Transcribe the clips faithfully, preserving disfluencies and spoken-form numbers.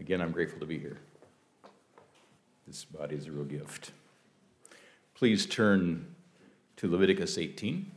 Again, I'm grateful to be here. This body is a real gift. Please turn to Leviticus eighteen.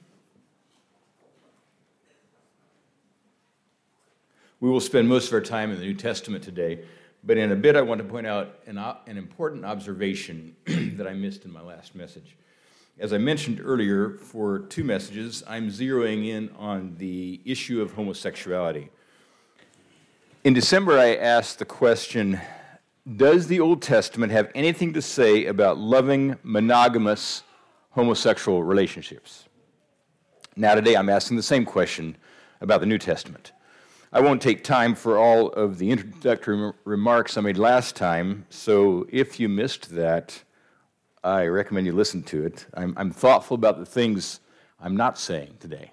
We will spend most of our time in the New Testament today, but in a bit I want to point out an, an important observation that I missed in my last message. As I mentioned earlier, for two messages, I'm zeroing in on the issue of homosexuality. In December, I asked the question, does the Old Testament have anything to say about loving monogamous homosexual relationships? Now today I'm asking the same question about the New Testament. I won't take time for all of the introductory remarks I made last time, so if you missed that, I recommend you listen to it. I'm, I'm thoughtful about the things I'm not saying today.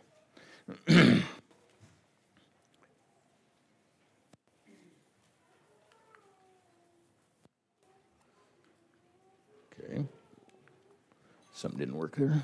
Okay. Something didn't work there.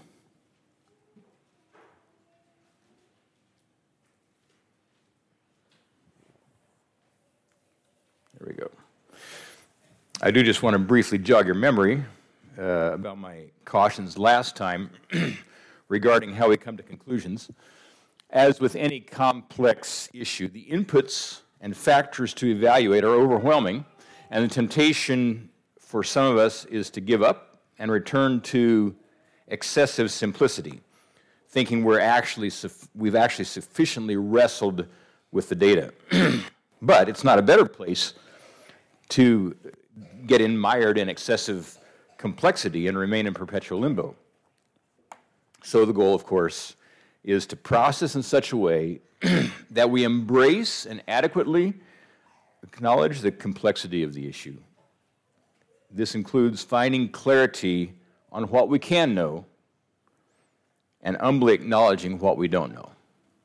There we go. I do just want to briefly jog your memory uh, about my cautions last time regarding how we come to conclusions. As with any complex issue, the inputs and factors to evaluate are overwhelming, and the temptation for some of us is to give up and return to excessive simplicity, thinking we're actually we've actually sufficiently wrestled with the data. But it's not a better place to get mired in excessive complexity and remain in perpetual limbo. So the goal, of course, is to process in such a way that we embrace and adequately acknowledge the complexity of the issue. This includes finding clarity on what we can know and humbly acknowledging what we don't know.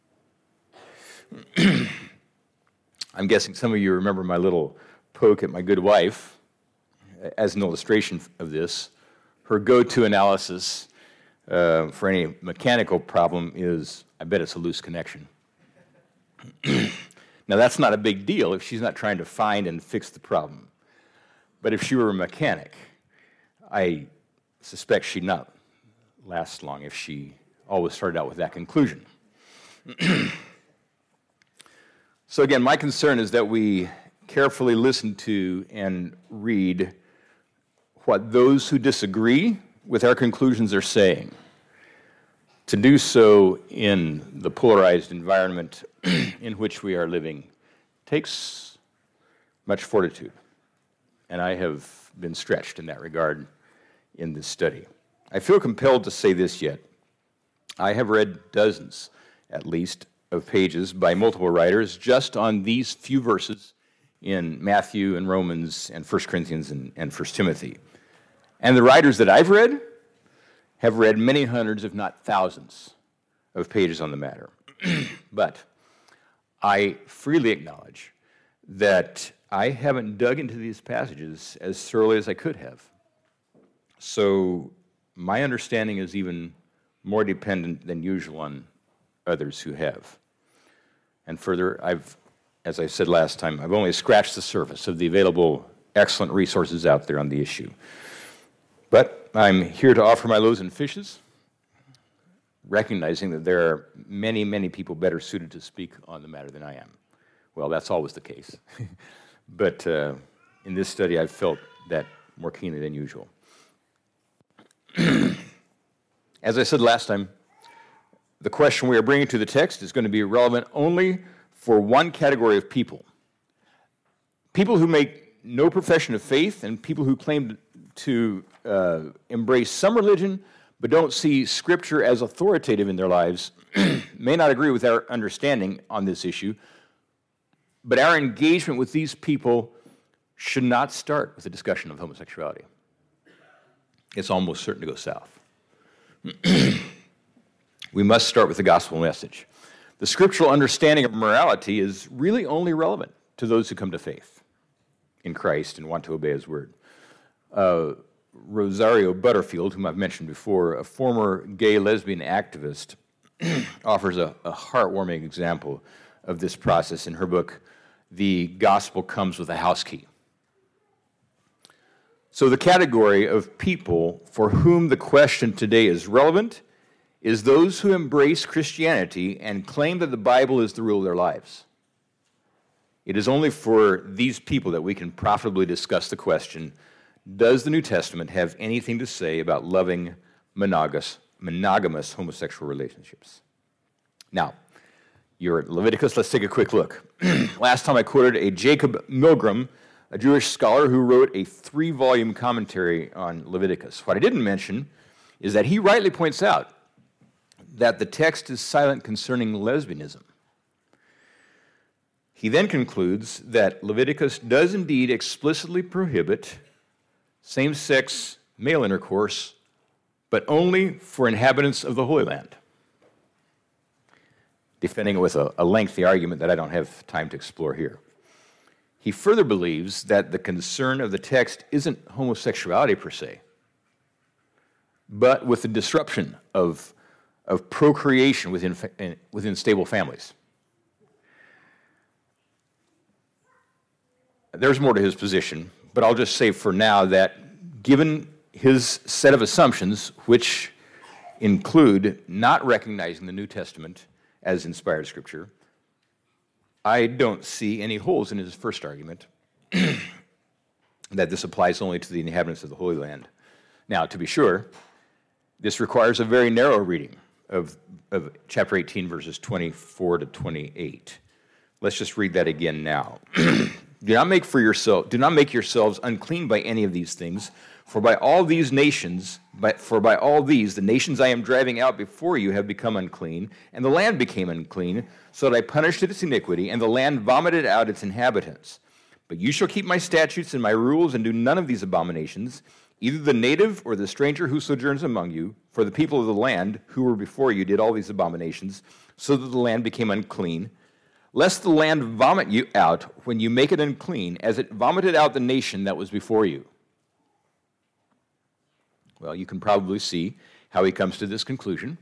I'm guessing some of you remember my little poke at my good wife as an illustration of this. Her go-to analysis uh, for any mechanical problem is, I bet it's a loose connection. Now, that's not a big deal if she's not trying to find and fix the problem. But if she were a mechanic, I suspect she'd not last long if she always started out with that conclusion. So again, my concern is that we carefully listen to and read what those who disagree with our conclusions are saying. To do so in the polarized environment in which we are living takes much fortitude. And I have been stretched in that regard in this study. I feel compelled to say this yet. I have read dozens, at least, of pages by multiple writers just on these few verses in Matthew and Romans and First Corinthians and, and First Timothy. And the writers that I've read have read many hundreds, if not thousands, of pages on the matter. But I freely acknowledge that I haven't dug into these passages as thoroughly as I could have. So my understanding is even more dependent than usual on others who have. And further, I've, as I said last time, I've only scratched the surface of the available excellent resources out there on the issue. But I'm here to offer my loaves and fishes, recognizing that there are many, many people better suited to speak on the matter than I am. Well, that's always the case. But uh, in this study, I've felt that more keenly than usual. As I said last time, the question we are bringing to the text is going to be relevant only for one category of people. People who make no profession of faith and people who claim to uh, embrace some religion but don't see Scripture as authoritative in their lives may not agree with our understanding on this issue, but our engagement with these people should not start with a discussion of homosexuality. It's almost certain to go south. We must start with the gospel message. The scriptural understanding of morality is really only relevant to those who come to faith in Christ and want to obey His word. Uh, Rosario Butterfield, whom I've mentioned before, a former gay lesbian activist, offers a, a heartwarming example of this process in her book, The Gospel Comes with a House Key. So the category of people for whom the question today is relevant is those who embrace Christianity and claim that the Bible is the rule of their lives. It is only for these people that we can profitably discuss the question, does the New Testament have anything to say about loving monogamous, monogamous homosexual relationships? Now, you're at Leviticus. Let's take a quick look. Last time I quoted a Jacob Milgrom, a Jewish scholar who wrote a three-volume commentary on Leviticus. What I didn't mention is that he rightly points out that the text is silent concerning lesbianism. He then concludes that Leviticus does indeed explicitly prohibit same-sex male intercourse, but only for inhabitants of the Holy Land, defending it with a, a lengthy argument that I don't have time to explore here. He further believes that the concern of the text isn't homosexuality per se, but with the disruption of, of procreation within, within stable families. There's more to his position, but I'll just say for now that given his set of assumptions, which include not recognizing the New Testament as inspired scripture, I don't see any holes in his first argument that this applies only to the inhabitants of the Holy Land. Now, to be sure, this requires a very narrow reading of, of chapter eighteen, verses twenty-four to twenty-eight. Let's just read that again now. Do not make for yourself, do not make yourselves unclean by any of these things, for by all these nations, by, for by all these the nations I am driving out before you have become unclean, and the land became unclean, so that I punished its iniquity, and the land vomited out its inhabitants. But you shall keep my statutes and my rules, and do none of these abominations, either the native or the stranger who sojourns among you, for the people of the land who were before you did all these abominations, so that the land became unclean, lest the land vomit you out when you make it unclean, as it vomited out the nation that was before you. Well, you can probably see how he comes to this conclusion,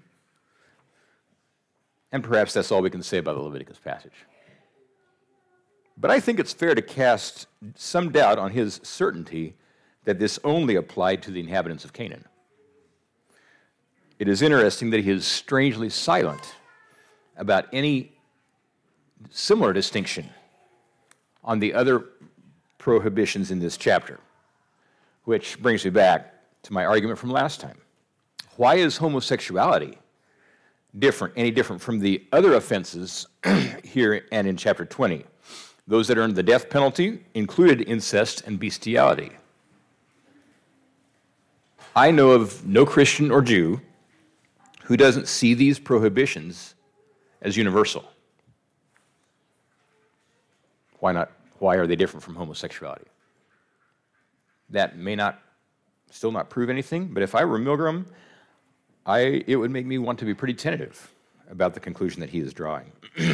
and perhaps that's all we can say about the Leviticus passage. But I think it's fair to cast some doubt on his certainty that this only applied to the inhabitants of Canaan. It is interesting that he is strangely silent about any similar distinction on the other prohibitions in this chapter, which brings me back to my argument from last time. Why is homosexuality different, any different from the other offenses here and in chapter twenty? Those that earned the death penalty included incest and bestiality. I know of no Christian or Jew who doesn't see these prohibitions as universal. Why not? Why are they different from homosexuality? That may not, still not prove anything, but if I were Milgrom, I, it would make me want to be pretty tentative about the conclusion that he is drawing.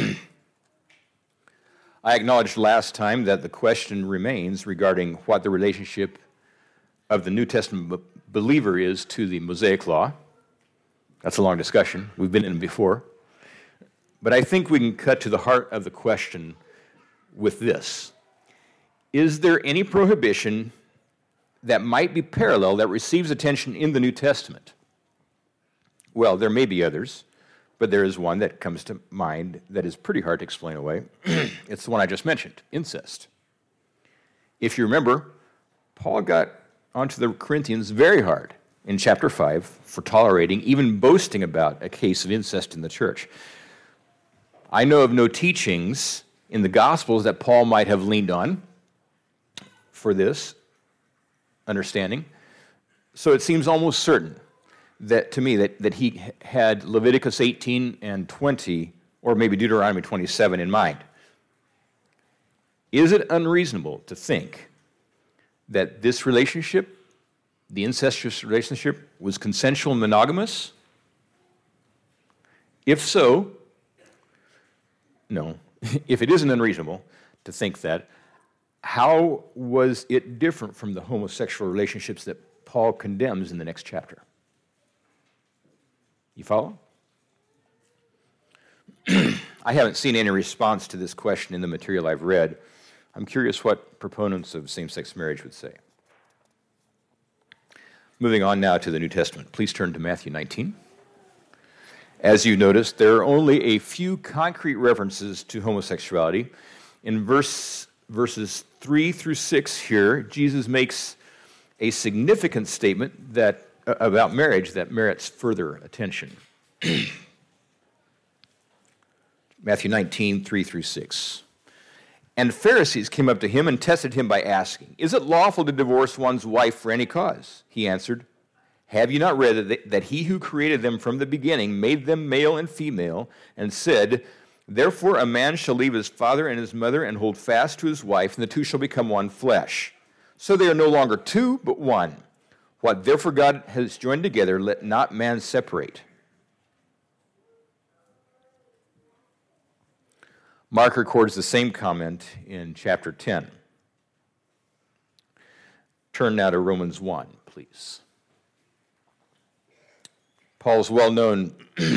I acknowledged last time that the question remains regarding what the relationship of the New Testament b- believer is to the Mosaic Law. That's a long discussion. We've been in it before. But I think we can cut to the heart of the question with this. Is there any prohibition that might be parallel that receives attention in the New Testament? Well, there may be others, but there is one that comes to mind that is pretty hard to explain away. It's the one I just mentioned, incest. If you remember, Paul got onto the Corinthians very hard in chapter five for tolerating, even boasting about a case of incest in the church. I know of no teachings in the Gospels that Paul might have leaned on for this understanding. So it seems almost certain that to me that, that he had Leviticus eighteen and twenty, or maybe Deuteronomy twenty-seven in mind. Is it unreasonable to think that this relationship, the incestuous relationship, was consensual and monogamous? If so, no. If it isn't unreasonable to think that, how was it different from the homosexual relationships that Paul condemns in the next chapter? You follow? I haven't seen any response to this question in the material I've read. I'm curious what proponents of same-sex marriage would say. Moving on now to the New Testament. Please turn to Matthew nineteen. As you noticed, there are only a few concrete references to homosexuality. In verse, verses three through six here, Jesus makes a significant statement that uh, about marriage that merits further attention. Matthew nineteen, three through six. And Pharisees came up to him and tested him by asking, "Is it lawful to divorce one's wife for any cause?" He answered, "Have you not read that, that he who created them from the beginning made them male and female, and said, 'Therefore a man shall leave his father and his mother and hold fast to his wife, and the two shall become one flesh.' So they are no longer two, but one. What therefore God has joined together, let not man separate." Mark records the same comment in chapter ten. Turn now to Romans one, please. Paul's well-known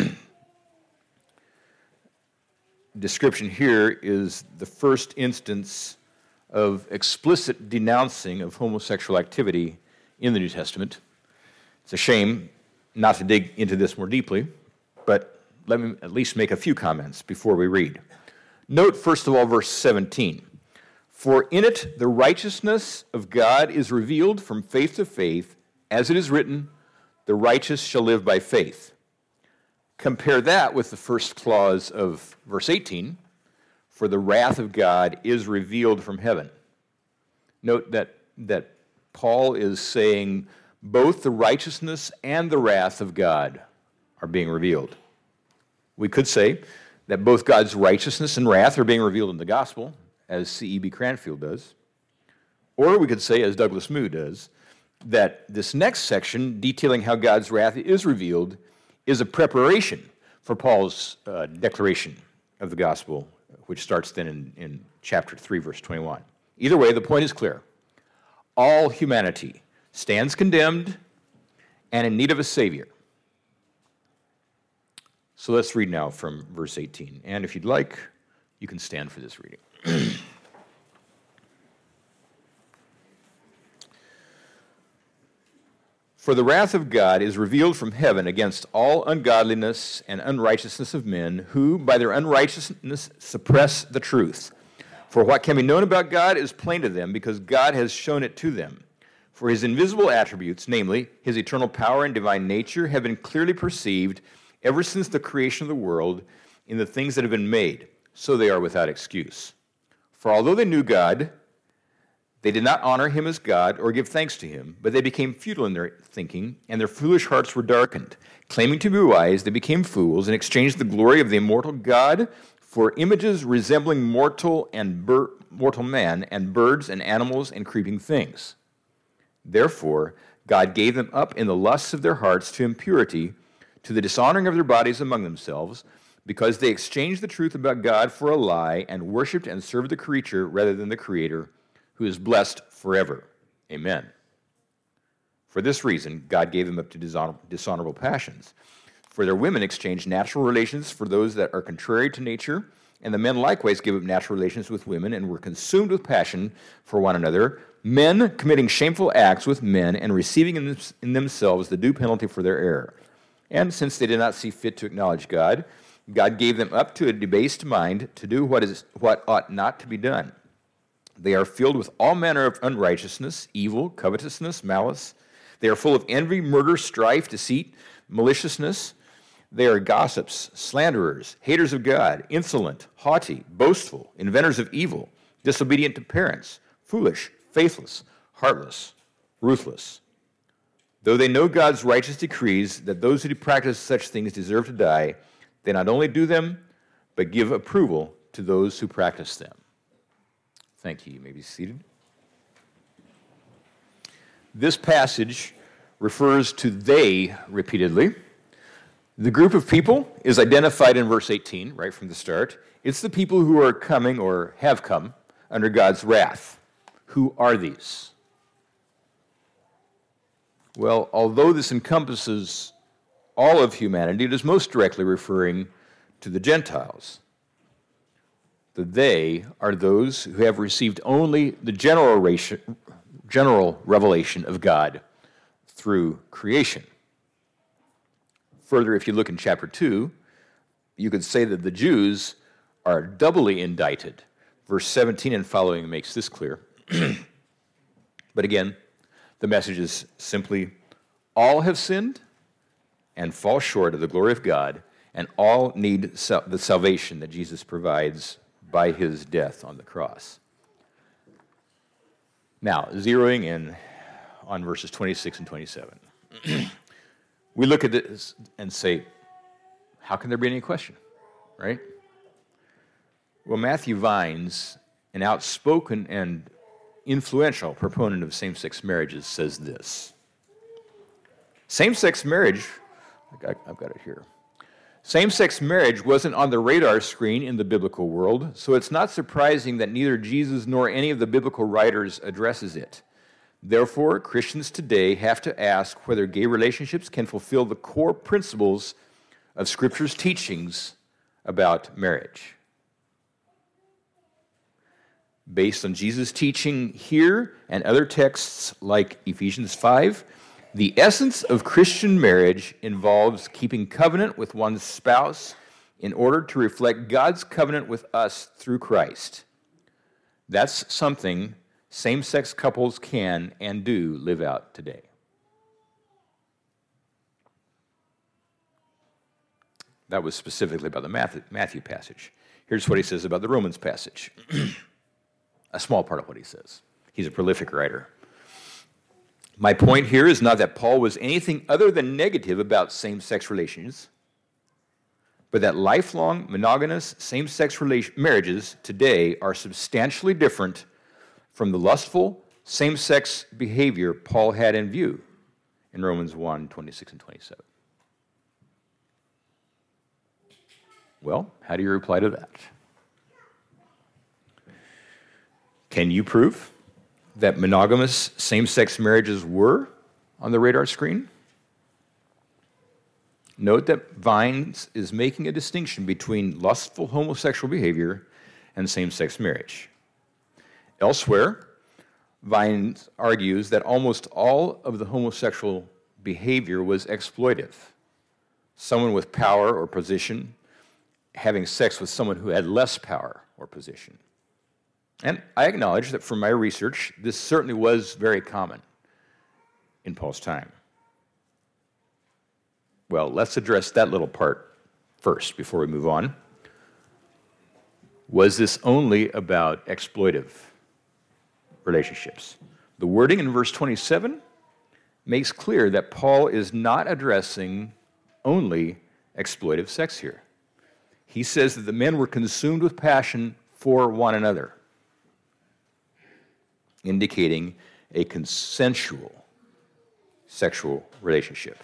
description here is the first instance of explicit denouncing of homosexual activity in the New Testament. It's a shame not to dig into this more deeply, but let me at least make a few comments before we read. Note, first of all, verse seventeen. "For in it the righteousness of God is revealed from faith to faith, as it is written, 'The righteous shall live by faith.'" Compare that with the first clause of verse eighteen, "For the wrath of God is revealed from heaven." Note that, that Paul is saying both the righteousness and the wrath of God are being revealed. We could say that both God's righteousness and wrath are being revealed in the gospel, as C E B Cranfield does. Or we could say, as Douglas Moo does, that this next section, detailing how God's wrath is revealed, is a preparation for Paul's uh, declaration of the gospel, which starts then in, in chapter three, verse twenty-one. Either way, the point is clear. All humanity stands condemned and in need of a Savior. So let's read now from verse eighteen. And if you'd like, you can stand for this reading. "For the wrath of God is revealed from heaven against all ungodliness and unrighteousness of men, who by their unrighteousness suppress the truth. For what can be known about God is plain to them, because God has shown it to them. For his invisible attributes, namely his eternal power and divine nature, have been clearly perceived ever since the creation of the world in the things that have been made, so they are without excuse. For although they knew God, they did not honor him as God or give thanks to him, but they became futile in their thinking, and their foolish hearts were darkened. Claiming to be wise, they became fools and exchanged the glory of the immortal God for images resembling mortal and bir- mortal man and birds and animals and creeping things. Therefore, God gave them up in the lusts of their hearts to impurity, to the dishonoring of their bodies among themselves, because they exchanged the truth about God for a lie and worshipped and served the creature rather than the Creator, who is blessed forever. Amen. For this reason, God gave them up to dishonor- dishonorable passions. For their women exchanged natural relations for those that are contrary to nature, and the men likewise gave up natural relations with women and were consumed with passion for one another, men committing shameful acts with men and receiving in, them- in themselves the due penalty for their error. And since they did not see fit to acknowledge God, God gave them up to a debased mind to do what is what ought not to be done. They are filled with all manner of unrighteousness, evil, covetousness, malice. They are full of envy, murder, strife, deceit, maliciousness. They are gossips, slanderers, haters of God, insolent, haughty, boastful, inventors of evil, disobedient to parents, foolish, faithless, heartless, ruthless. Though they know God's righteous decrees that those who practice such things deserve to die, they not only do them, but give approval to those who practice them. Thank you. You may be seated. This passage refers to they repeatedly. The group of people is identified in verse eighteen, right from the start. It's the people who are coming or have come under God's wrath. Who are these? Well, although this encompasses all of humanity, it is most directly referring to the Gentiles. The they are those who have received only the general, general revelation of God through creation. Further, if you look in chapter two, you could say that the Jews are doubly indicted. Verse seventeen and following makes this clear. But again, the message is simply, all have sinned and fall short of the glory of God, and all need sal- the salvation that Jesus provides by his death on the cross. Now, zeroing in on verses twenty-six and twenty-seven. We look at this and say, how can there be any question, right? Well, Matthew Vines, an outspoken and influential proponent of same-sex marriages, says this. Same-sex marriage, I've got it here. Same-sex marriage wasn't on the radar screen in the biblical world, so it's not surprising that neither Jesus nor any of the biblical writers addresses it. Therefore, Christians today have to ask whether gay relationships can fulfill the core principles of Scripture's teachings about marriage. Based on Jesus' teaching here and other texts like Ephesians five, the essence of Christian marriage involves keeping covenant with one's spouse in order to reflect God's covenant with us through Christ. That's something same-sex couples can and do live out today. That was specifically about the Matthew passage. Here's what he says about the Romans passage. A small part of what he says. He's a prolific writer. My point here is not that Paul was anything other than negative about same-sex relations, but that lifelong monogamous same-sex relation- marriages today are substantially different from the lustful same-sex behavior Paul had in view in Romans one, twenty-six and twenty-seven. Well, how do you reply to that? Can you prove that monogamous same-sex marriages were on the radar screen? Note that Vines is making a distinction between lustful homosexual behavior and same-sex marriage. Elsewhere, Vines argues that almost all of the homosexual behavior was exploitive. Someone with power or position having sex with someone who had less power or position. And I acknowledge that from my research, this certainly was very common in Paul's time. Well, let's address that little part first before we move on. Was this only about exploitive relationships? The wording in verse twenty-seven makes clear that Paul is not addressing only exploitive sex here. He says that the men were consumed with passion for one another, indicating a consensual sexual relationship.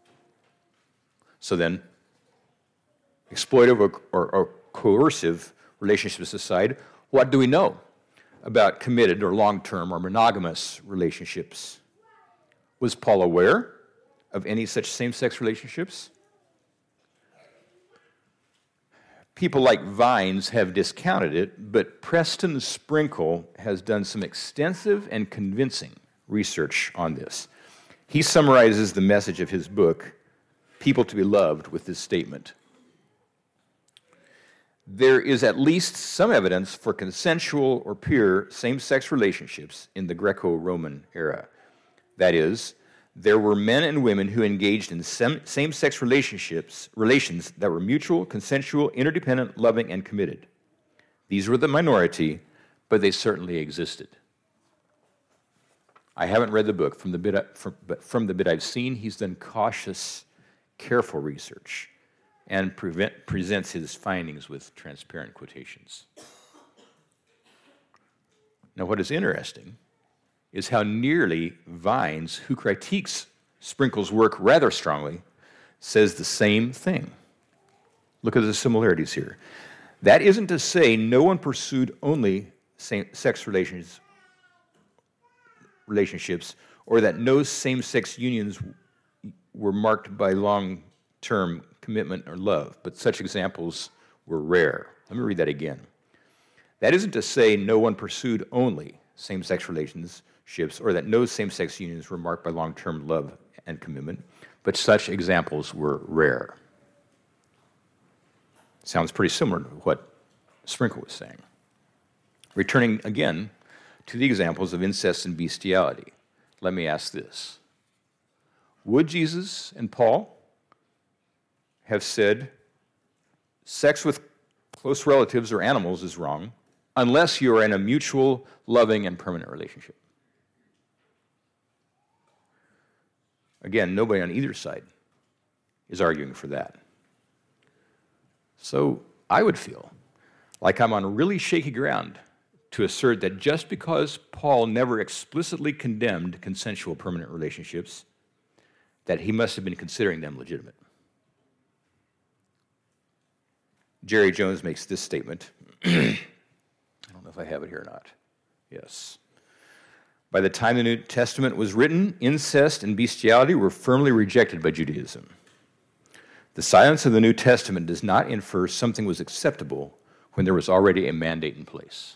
So then, exploitive or, or, or coercive relationships aside, what do we know about committed or long-term or monogamous relationships? Was Paul aware of any such same-sex relationships? People like Vines have discounted it, but Preston Sprinkle has done some extensive and convincing research on this. He summarizes the message of his book, People to be Loved, with this statement. There is at least some evidence for consensual or pure same-sex relationships in the Greco-Roman era. That is, there were men and women who engaged in same-sex relationships, relations that were mutual, consensual, interdependent, loving, and committed. These were the minority, but they certainly existed. I haven't read the book. From the bit, I, from, but from the bit I've seen, he's done cautious, careful research and prevent, presents his findings with transparent quotations. Now, what is interesting is how nearly Vines, who critiques Sprinkle's work rather strongly, says the same thing. Look at the similarities here. That isn't to say no one pursued only same-sex relations, relationships, or that no same-sex unions were marked by long-term commitment or love, but such examples were rare. Let me read that again. That isn't to say no one pursued only same-sex relationships, or that no same-sex unions were marked by long-term love and commitment, but such examples were rare. Sounds pretty similar to what Sprinkle was saying. Returning again to the examples of incest and bestiality, let me ask this. Would Jesus and Paul have said sex with close relatives or animals is wrong unless you are in a mutual, loving, and permanent relationship? Again, nobody on either side is arguing for that. So I would feel like I'm on really shaky ground to assert that just because Paul never explicitly condemned consensual permanent relationships, that he must have been considering them legitimate. Jerry Jones makes this statement. I don't know if I have it here or not. Yes. By the time the New Testament was written, incest and bestiality were firmly rejected by Judaism. The silence of the New Testament does not infer something was acceptable when there was already a mandate in place.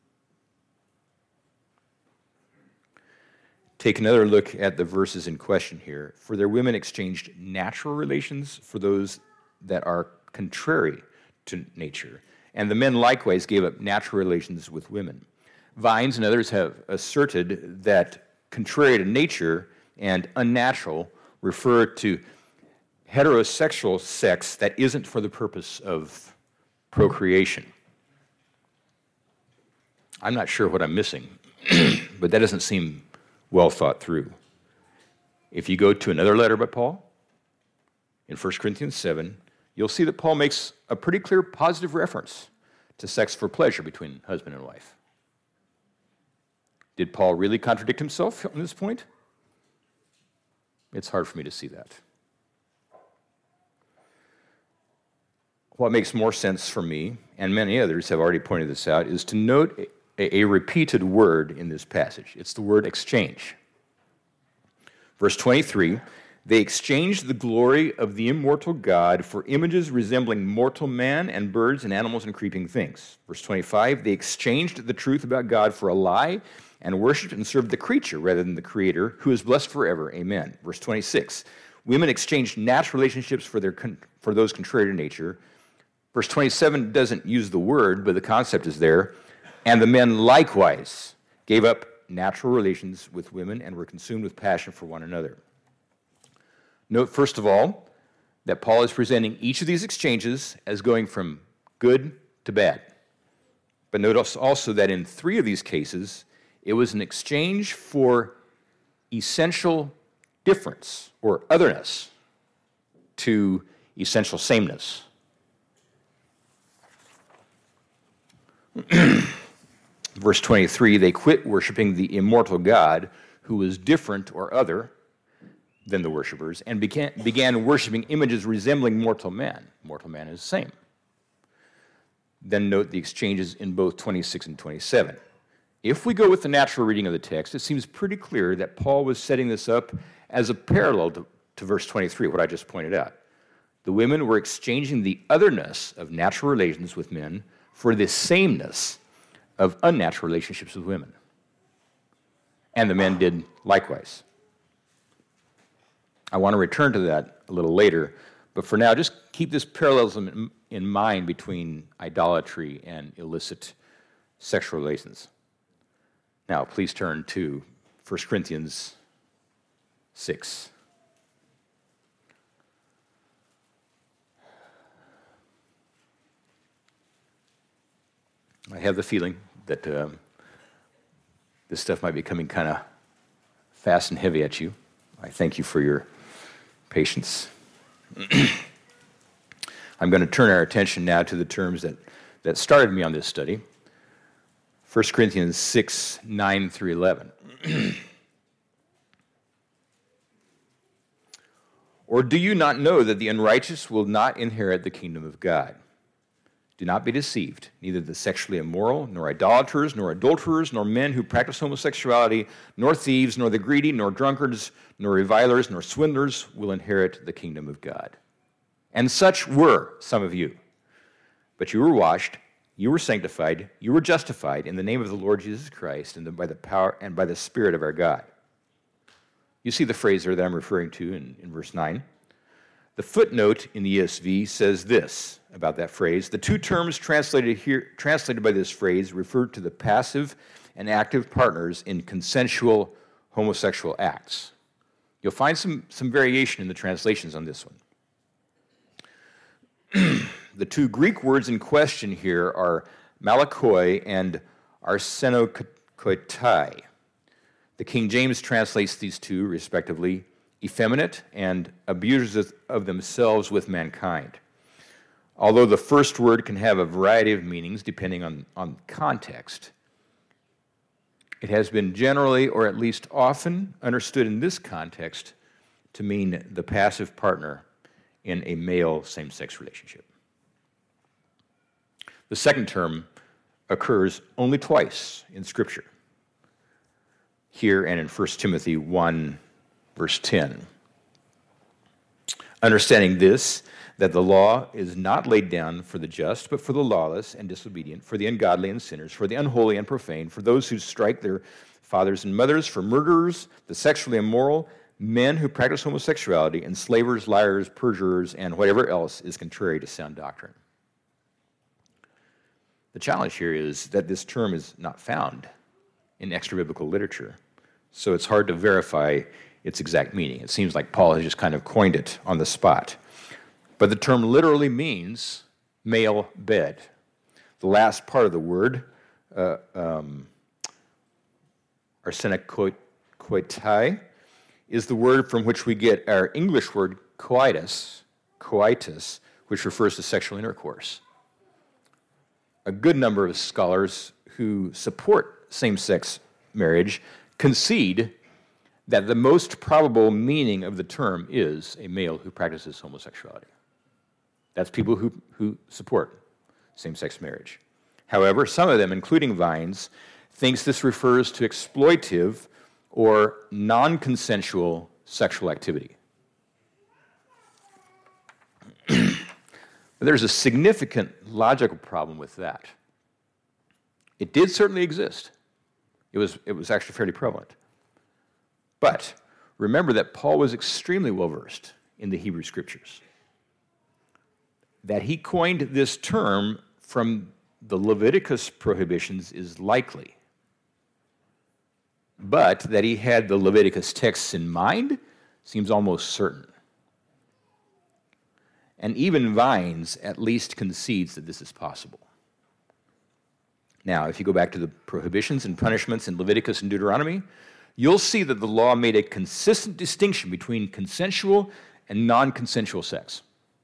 Take another look at the verses in question here. For their women exchanged natural relations for those that are contrary to nature, and the men likewise gave up natural relations with women. Vines and others have asserted that contrary to nature and unnatural refer to heterosexual sex that isn't for the purpose of procreation. I'm not sure what I'm missing, but that doesn't seem well thought through. If you go to another letter by Paul, in First Corinthians seven, you'll see that Paul makes a pretty clear positive reference to sex for pleasure between husband and wife. Did Paul really contradict himself on this point? It's hard for me to see that. What makes more sense for me, and many others have already pointed this out, is to note a, a repeated word in this passage. It's the word exchange. Verse twenty-three, they exchanged the glory of the immortal God for images resembling mortal man and birds and animals and creeping things. Verse twenty-five, they exchanged the truth about God for a lie and worshipped and served the creature rather than the Creator, who is blessed forever. Amen. Verse twenty-six, women exchanged natural relationships for, their, for those contrary to nature. Verse twenty-seven doesn't use the word, but the concept is there. And the men likewise gave up natural relations with women and were consumed with passion for one another. Note, first of all, that Paul is presenting each of these exchanges as going from good to bad. But notice also that in three of these cases, it was an exchange for essential difference or otherness to essential sameness. Verse twenty-three, they quit worshiping the immortal God who was different or other than the worshipers and began, began worshiping images resembling mortal man. Mortal man is the same. Then note the exchanges in both twenty-six and twenty-seven. If we go with the natural reading of the text, it seems pretty clear that Paul was setting this up as a parallel to, to verse twenty-three, what I just pointed out. The women were exchanging the otherness of natural relations with men for the sameness of unnatural relationships with women. And the men did likewise. I want to return to that a little later, but for now, just keep this parallelism in mind between idolatry and illicit sexual relations. Now, please turn to First Corinthians six. I have the feeling that um, this stuff might be coming kind of fast and heavy at you. I thank you for your patience. I'm going to turn our attention now to the terms that, that started me on this study. First Corinthians six, nine through eleven. Or do you not know that the unrighteous will not inherit the kingdom of God? Do not be deceived. Neither the sexually immoral, nor idolaters, nor adulterers, nor men who practice homosexuality, nor thieves, nor the greedy, nor drunkards, nor revilers, nor swindlers will inherit the kingdom of God. And such were some of you. But you were washed, you were sanctified, you were justified in the name of the Lord Jesus Christ and by the power and by the Spirit of our God. You see the phrase there that I'm referring to in, in verse nine. The footnote in the E S V says this about that phrase. The two terms translated here, translated by this phrase refer to the passive and active partners in consensual homosexual acts. You'll find some, some variation in the translations on this one. The two Greek words in question here are malakoi and arsenokoitai. The King James translates these two, respectively, effeminate and abusers of themselves with mankind. Although the first word can have a variety of meanings depending on, on context, it has been generally, or at least often, understood in this context to mean the passive partner in a male same-sex relationship. The second term occurs only twice in Scripture, here and in First Timothy one, verse ten. Understanding this, that the law is not laid down for the just, but for the lawless and disobedient, for the ungodly and sinners, for the unholy and profane, for those who strike their fathers and mothers, for murderers, the sexually immoral, men who practice homosexuality, enslavers, liars, perjurers, and whatever else is contrary to sound doctrine. The challenge here is that this term is not found in extra-biblical literature, so it's hard to verify its exact meaning. It seems like Paul has just kind of coined it on the spot. But the term literally means male bed. The last part of the word, uh, um, arsenokoitai, is the word from which we get our English word coitus, coitus, which refers to sexual intercourse. A good number of scholars who support same-sex marriage concede that the most probable meaning of the term is a male who practices homosexuality. That's people who, who support same-sex marriage. However, some of them, including Vines, thinks this refers to exploitive or non-consensual sexual activity. But there's a significant logical problem with that. It did certainly exist. It was, it was actually fairly prevalent. But remember that Paul was extremely well-versed in the Hebrew Scriptures. That he coined this term from the Leviticus prohibitions is likely. But that he had the Leviticus texts in mind seems almost certain. And even Vines at least concedes that this is possible. Now, if you go back to the prohibitions and punishments in Leviticus and Deuteronomy, you'll see that the law made a consistent distinction between consensual and non-consensual sex.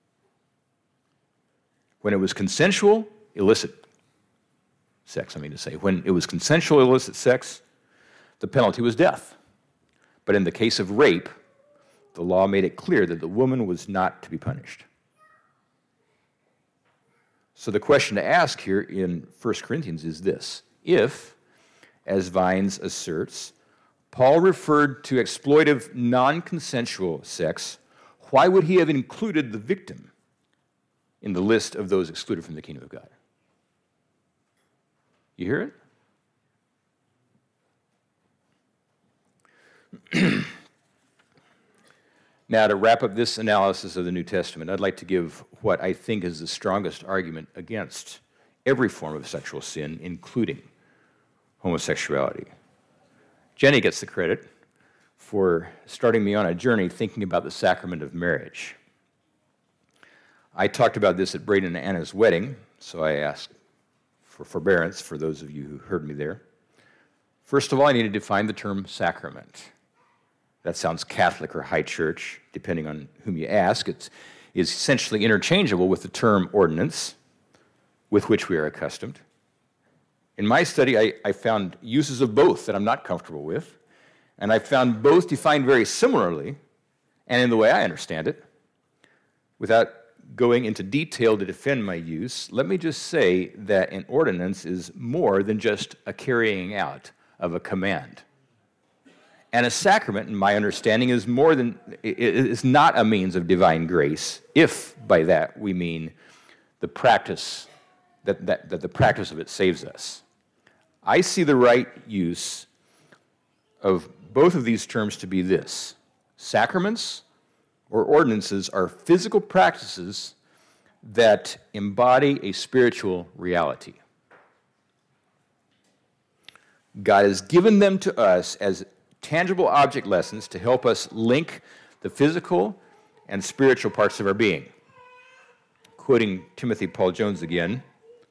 When it was consensual, illicit sex, I mean to say, when it was consensual illicit sex, the penalty was death. But in the case of rape, the law made it clear that the woman was not to be punished. So the question to ask here in First Corinthians is this: if, as Vines asserts, Paul referred to exploitive non-consensual sex, why would he have included the victim in the list of those excluded from the kingdom of God? You hear it? Now, to wrap up this analysis of the New Testament, I'd like to give what I think is the strongest argument against every form of sexual sin, including homosexuality. Jenny gets the credit for starting me on a journey thinking about the sacrament of marriage. I talked about this at Braden and Anna's wedding, so I asked for forbearance for those of you who heard me there. First of all, I need to define the term sacrament. That sounds Catholic or high church, depending on whom you ask. It's, it's essentially interchangeable with the term ordinance, with which we are accustomed. In my study, I, I found uses of both that I'm not comfortable with, and I found both defined very similarly, and in the way I understand it. Without going into detail to defend my use, let me just say that an ordinance is more than just a carrying out of a command. And a sacrament, in my understanding, is more than, it is not a means of divine grace, if by that we mean the practice, that, that, that the practice of it saves us. I see the right use of both of these terms to be this: sacraments or ordinances are physical practices that embody a spiritual reality. God has given them to us as tangible object lessons to help us link the physical and spiritual parts of our being. Quoting Timothy Paul Jones again,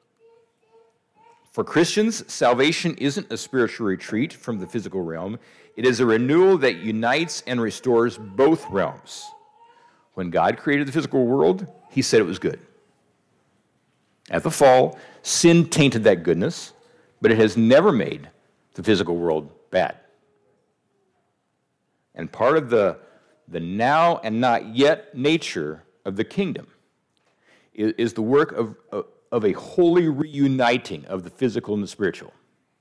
"For Christians, salvation isn't a spiritual retreat from the physical realm. It is a renewal that unites and restores both realms. When God created the physical world, he said it was good. At the fall, sin tainted that goodness, but it has never made the physical world bad. And part of the, the now and not yet nature of the kingdom is, is the work of, of, of a holy reuniting of the physical and the spiritual.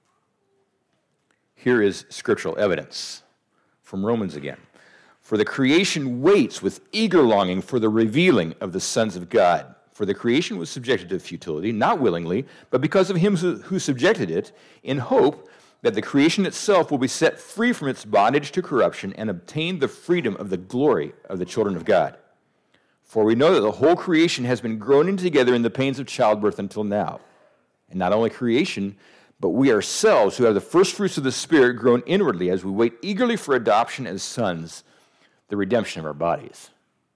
Here is scriptural evidence from Romans again. For the creation waits with eager longing for the revealing of the sons of God. For the creation was subjected to futility, not willingly, but because of him who subjected it, in hope that the creation itself will be set free from its bondage to corruption and obtain the freedom of the glory of the children of God. For we know that the whole creation has been groaning together in the pains of childbirth until now. And not only creation, but we ourselves, who have the first fruits of the Spirit, groan inwardly as we wait eagerly for adoption as sons, the redemption of our bodies."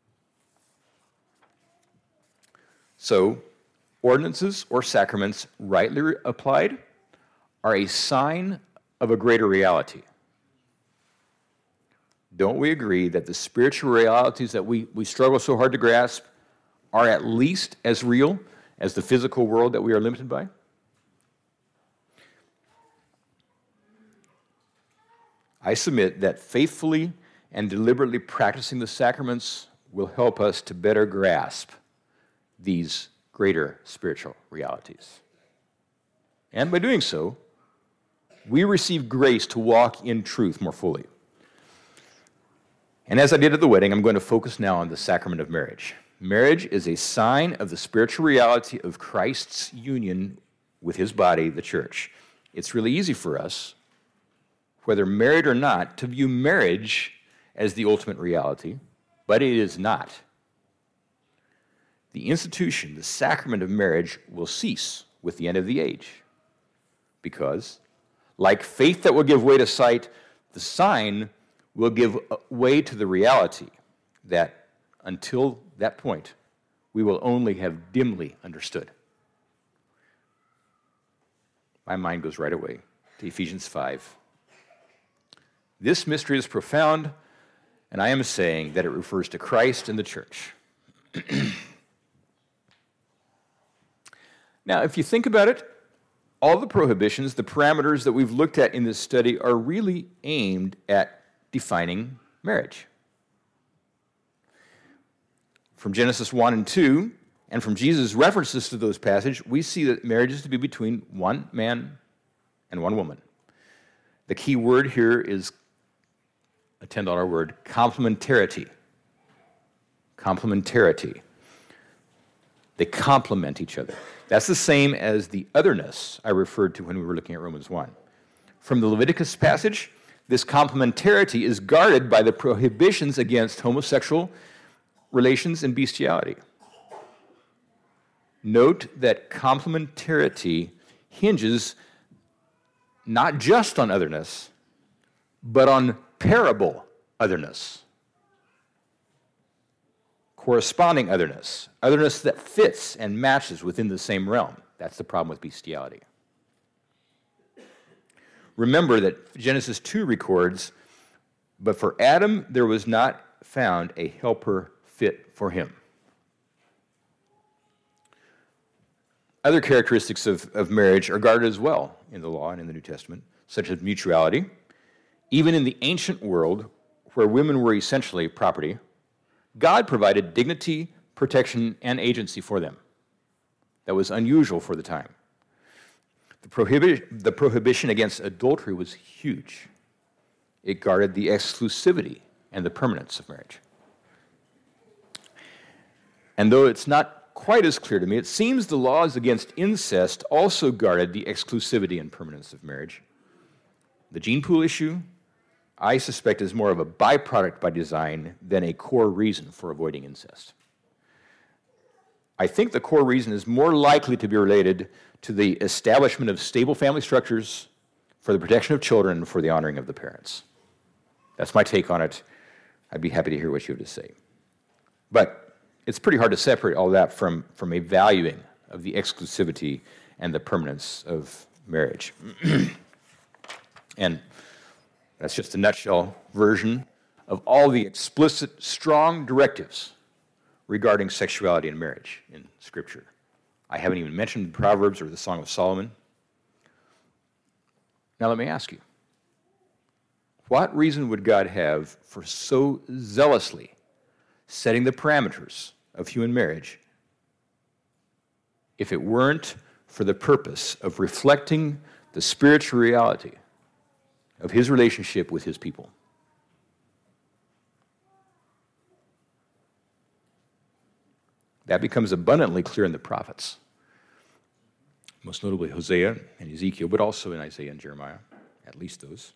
So, ordinances or sacraments, rightly applied, are a sign of a greater reality. Don't we agree that the spiritual realities that we, we struggle so hard to grasp are at least as real as the physical world that we are limited by? I submit that faithfully and deliberately practicing the sacraments will help us to better grasp these greater spiritual realities. And by doing so, we receive grace to walk in truth more fully. And as I did at the wedding, I'm going to focus now on the sacrament of marriage. Marriage is a sign of the spiritual reality of Christ's union with his body, the church. It's really easy for us, whether married or not, to view marriage as the ultimate reality, but it is not. The institution, the sacrament of marriage, will cease with the end of the age. Because, like faith that will give way to sight, the sign will give way to the reality that, until that point, we will only have dimly understood. My mind goes right away to Ephesians five. This mystery is profound, and I am saying that it refers to Christ and the church. Now, if you think about it, all the prohibitions, the parameters that we've looked at in this study are really aimed at defining marriage. From Genesis one and two, and from Jesus' references to those passages, we see that marriage is to be between one man and one woman. The key word here is a ten dollar word, complementarity. Complementarity. They complement each other. That's the same as the otherness I referred to when we were looking at Romans one. From the Leviticus passage, this complementarity is guarded by the prohibitions against homosexual relations and bestiality. Note that complementarity hinges not just on otherness, but on parable otherness. Corresponding otherness, otherness that fits and matches within the same realm. That's the problem with bestiality. Remember that Genesis two records, "But for Adam there was not found a helper fit for him." Other characteristics of, of marriage are guarded as well in the law and in the New Testament, such as mutuality. Even in the ancient world, where women were essentially property, God provided dignity, protection, and agency for them. That was unusual for the time. The, prohibi- the prohibition against adultery was huge. It guarded the exclusivity and the permanence of marriage. And though it's not quite as clear to me, it seems the laws against incest also guarded the exclusivity and permanence of marriage. The gene pool issue, I suspect is more of a byproduct by design than a core reason for avoiding incest. I think the core reason is more likely to be related to the establishment of stable family structures for the protection of children and for the honoring of the parents. That's my take on it. I'd be happy to hear what you have to say. But it's pretty hard to separate all that from, from a valuing of the exclusivity and the permanence of marriage. And that's just a nutshell version of all the explicit, strong directives regarding sexuality and marriage in Scripture. I haven't even mentioned Proverbs or the Song of Solomon. Now let me ask you, what reason would God have for so zealously setting the parameters of human marriage if it weren't for the purpose of reflecting the spiritual reality of his relationship with his people? That becomes abundantly clear in the prophets, most notably Hosea and Ezekiel, but also in Isaiah and Jeremiah, at least those.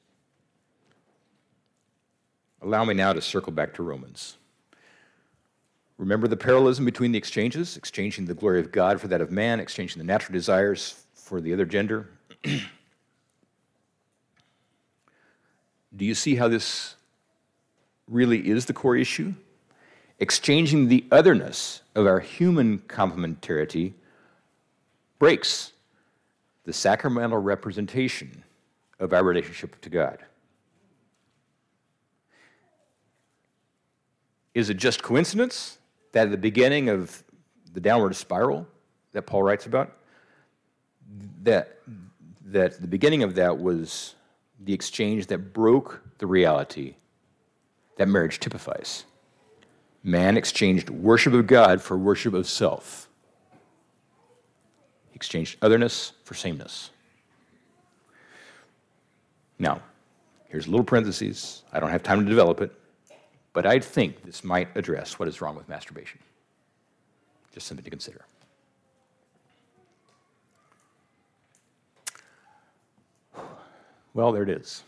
Allow me now to circle back to Romans. Remember the parallelism between the exchanges, exchanging the glory of God for that of man, exchanging the natural desires for the other gender. Do you see how this really is the core issue? Exchanging the otherness of our human complementarity breaks the sacramental representation of our relationship to God. Is it just coincidence that at the beginning of the downward spiral that Paul writes about, that, that the beginning of that was the exchange that broke the reality that marriage typifies? Man exchanged worship of God for worship of self. He exchanged otherness for sameness. Now, here's a little parenthesis. I don't have time to develop it, but I think this might address what is wrong with masturbation. Just something to consider. Well, there it is.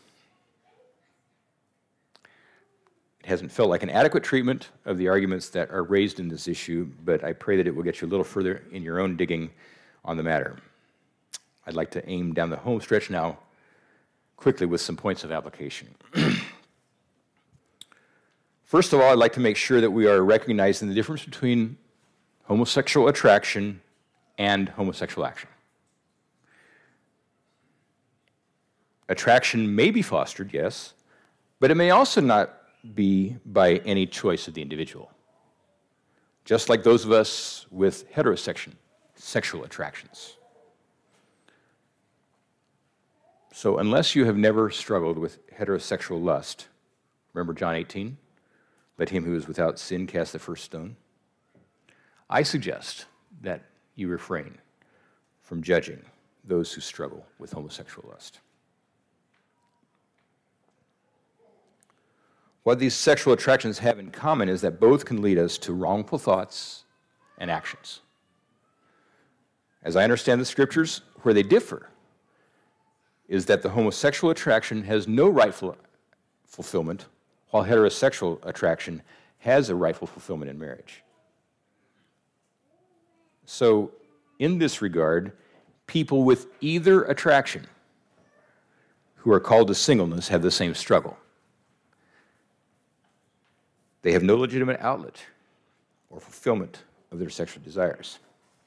It hasn't felt like an adequate treatment of the arguments that are raised in this issue, but I pray that it will get you a little further in your own digging on the matter. I'd like to aim down the home stretch now quickly with some points of application. First of all, I'd like to make sure that we are recognizing the difference between homosexual attraction and homosexual action. Attraction may be fostered, yes, but it may also not be by any choice of the individual. Just like those of us with heterosexual sexual attractions. So unless you have never struggled with heterosexual lust, remember John eighteen? Let him who is without sin cast the first stone. I suggest that you refrain from judging those who struggle with homosexual lust. What these sexual attractions have in common is that both can lead us to wrongful thoughts and actions. As I understand the scriptures, where they differ is that the homosexual attraction has no rightful fulfillment, while heterosexual attraction has a rightful fulfillment in marriage. So, in this regard, people with either attraction who are called to singleness have the same struggle. They have no legitimate outlet or fulfillment of their sexual desires.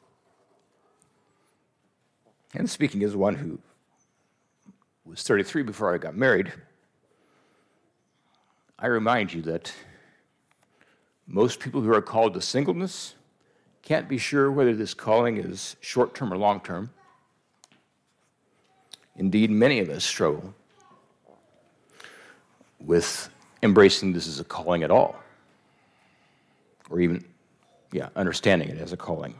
And speaking as one who was thirty-three before I got married, I remind you that most people who are called to singleness can't be sure whether this calling is short-term or long-term. Indeed, many of us struggle with embracing this as a calling at all, or even, yeah, understanding it as a calling.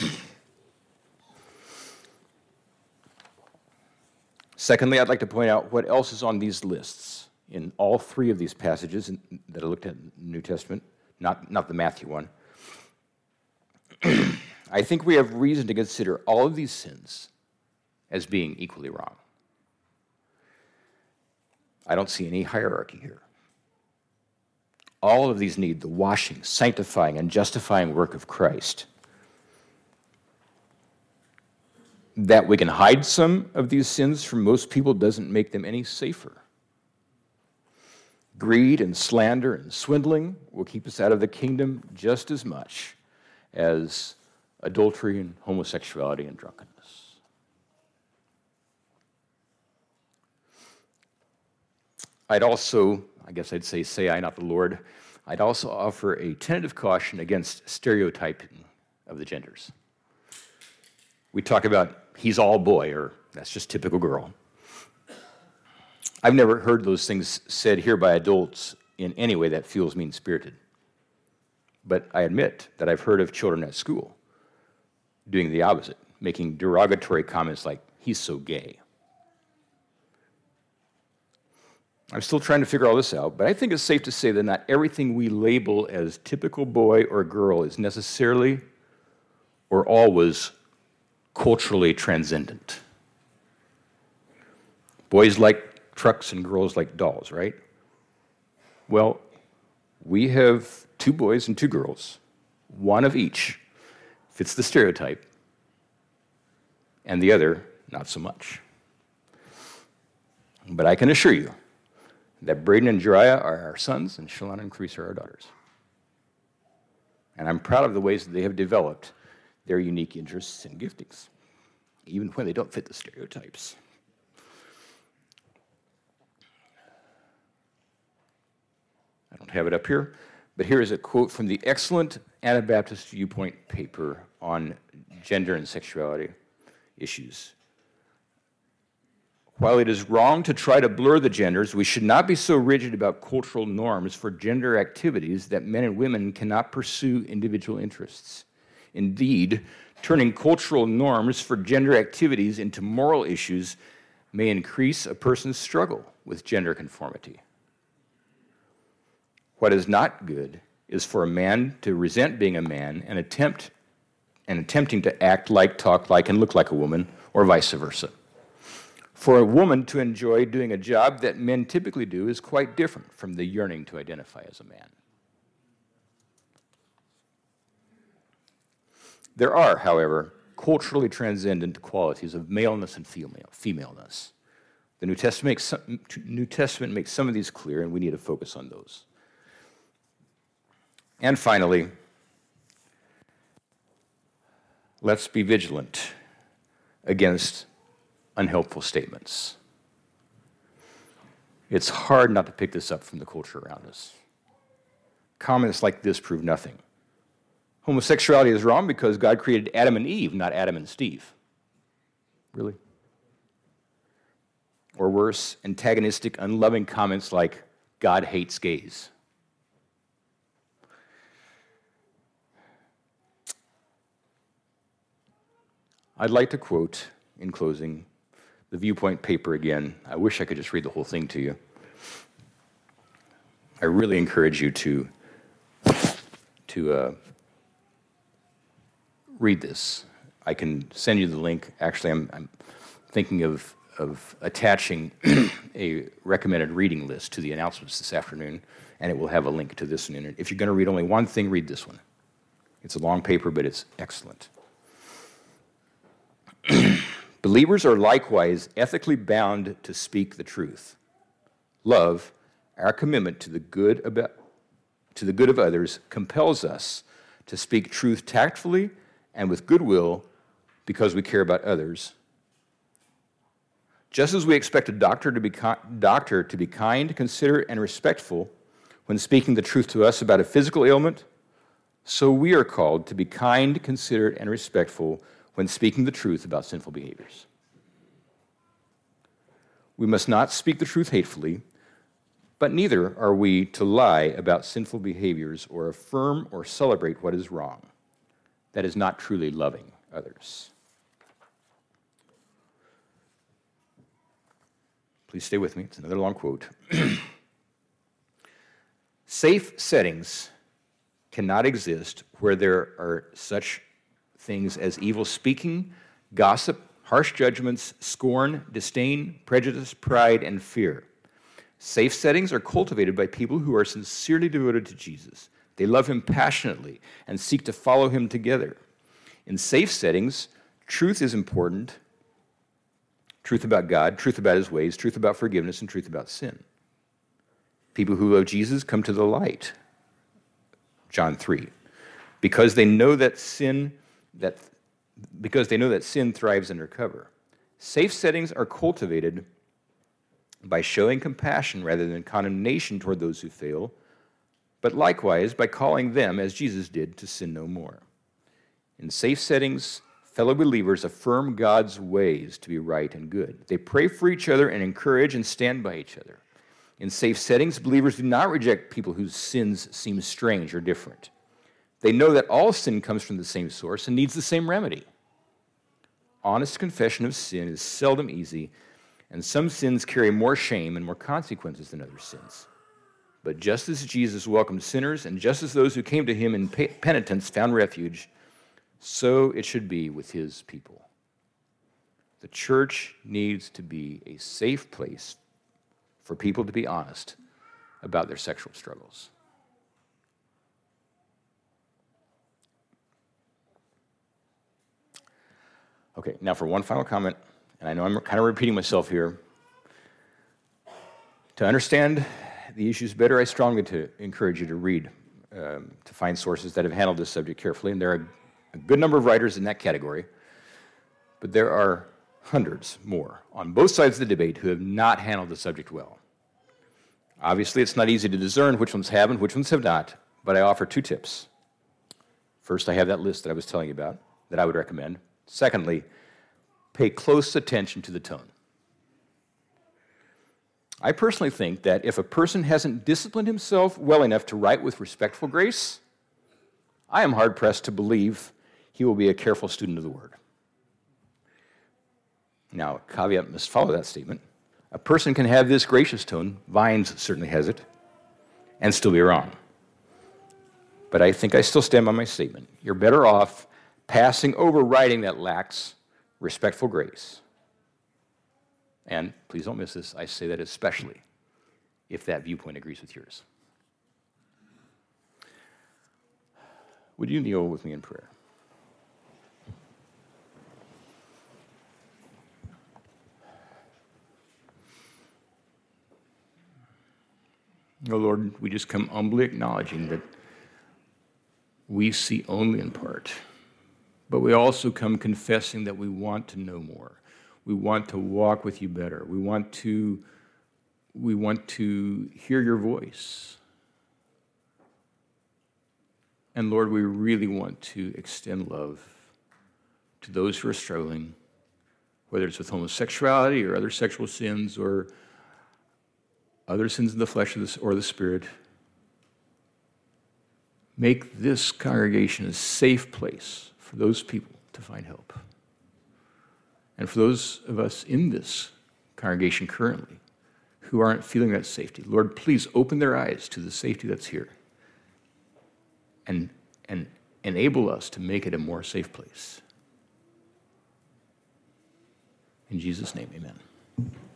Secondly, I'd like to point out what else is on these lists in all three of these passages in, that I looked at in the New Testament, not, not the Matthew one. I think we have reason to consider all of these sins as being equally wrong. I don't see any hierarchy here. All of these need the washing, sanctifying, and justifying work of Christ. That we can hide some of these sins from most people doesn't make them any safer. Greed and slander and swindling will keep us out of the kingdom just as much as adultery and homosexuality and drunkenness. I'd also, I guess I'd say, say I, not the Lord, I'd also offer a tentative caution against stereotyping of the genders. We talk about he's all boy, or that's just typical girl. I've never heard those things said here by adults in any way that feels mean-spirited. But I admit that I've heard of children at school doing the opposite, making derogatory comments like, he's so gay. I'm still trying to figure all this out, but I think it's safe to say that not everything we label as typical boy or girl is necessarily or always culturally transcendent. Boys like trucks and girls like dolls, right? Well, we have two boys and two girls. One of each fits the stereotype, and the other not so much. But I can assure you that Braden and Jeriah are our sons, and Shalana and Carissa are our daughters. And I'm proud of the ways that they have developed their unique interests and giftings, even when they don't fit the stereotypes. I don't have it up here, but here is a quote from the excellent Anabaptist Viewpoint paper on gender and sexuality issues. While it is wrong to try to blur the genders, we should not be so rigid about cultural norms for gender activities that men and women cannot pursue individual interests. Indeed, turning cultural norms for gender activities into moral issues may increase a person's struggle with gender conformity. What is not good is for a man to resent being a man and attempt and attempting to act like, talk like, and look like a woman, or vice versa. For a woman to enjoy doing a job that men typically do is quite different from the yearning to identify as a man. There are, however, culturally transcendent qualities of maleness and female, femaleness. The New Testament, makes some, New Testament makes some of these clear, and we need to focus on those. And finally, let's be vigilant against unhelpful statements. It's hard not to pick this up from the culture around us. Comments like this prove nothing. Homosexuality is wrong because God created Adam and Eve, not Adam and Steve. Really? Or worse, antagonistic, unloving comments like, God hates gays. I'd like to quote, in closing, the Viewpoint paper again. I wish I could just read the whole thing to you. I really encourage you to, to uh, read this. I can send you the link. Actually, I'm, I'm thinking of, of attaching a recommended reading list to the announcements this afternoon, and it will have a link to this one in it. If you're going to read only one thing, read this one. It's a long paper, but it's excellent. Believers are likewise ethically bound to speak the truth. Love, our commitment to the good about, to the good of others, compels us to speak truth tactfully and with goodwill because we care about others. Just as we expect a doctor to be doctor to be kind, considerate, and respectful when speaking the truth to us about a physical ailment, so we are called to be kind, considerate, and respectful when speaking the truth about sinful behaviors. We must not speak the truth hatefully, but neither are we to lie about sinful behaviors or affirm or celebrate what is wrong. That is not truly loving others. Please stay with me. It's another long quote. Safe settings cannot exist where there are such things as evil speaking, gossip, harsh judgments, scorn, disdain, prejudice, pride, and fear. Safe settings are cultivated by people who are sincerely devoted to Jesus. They love him passionately and seek to follow him together. In safe settings, truth is important. Truth about God, truth about his ways, truth about forgiveness, and truth about sin. People who love Jesus come to the light. John three. Because they know that sin, that because they know that sin thrives under cover. Safe settings are cultivated by showing compassion rather than condemnation toward those who fail, but likewise by calling them, as Jesus did, to sin no more. In safe settings, fellow believers affirm God's ways to be right and good. They pray for each other and encourage and stand by each other. In safe settings, believers do not reject people whose sins seem strange or different. They know that all sin comes from the same source and needs the same remedy. Honest confession of sin is seldom easy, and some sins carry more shame and more consequences than other sins. But just as Jesus welcomed sinners, and just as those who came to him in penitence found refuge, so it should be with his people. The church needs to be a safe place for people to be honest about their sexual struggles. Okay, now for one final comment, and I know I'm kind of repeating myself here. To understand the issues better, I strongly to encourage you to read, um, to find sources that have handled this subject carefully, and there are a good number of writers in that category, but there are hundreds more on both sides of the debate who have not handled the subject well. Obviously, it's not easy to discern which ones have and which ones have not, but I offer two tips. First, I have that list that I was telling you about that I would recommend. Secondly, pay close attention to the tone. I personally think that if a person hasn't disciplined himself well enough to write with respectful grace, I am hard-pressed to believe he will be a careful student of the Word. Now, a caveat must follow that statement. A person can have this gracious tone, Vines certainly has it, and still be wrong. But I think I still stand by my statement. You're better off passing over writing that lacks respectful grace. And please don't miss this, I say that especially if that viewpoint agrees with yours. Would you kneel with me in prayer? Oh Lord, we just come humbly acknowledging that we see only in part, but we also come confessing that we want to know more. We want to walk with you better. We want to, we want to hear your voice. And Lord, we really want to extend love to those who are struggling, whether it's with homosexuality or other sexual sins or other sins in the flesh or the spirit. Make this congregation a safe place for those people to find help. And for those of us in this congregation currently who aren't feeling that safety, Lord, please open their eyes to the safety that's here and, and enable us to make it a more safe place. In Jesus' name, amen.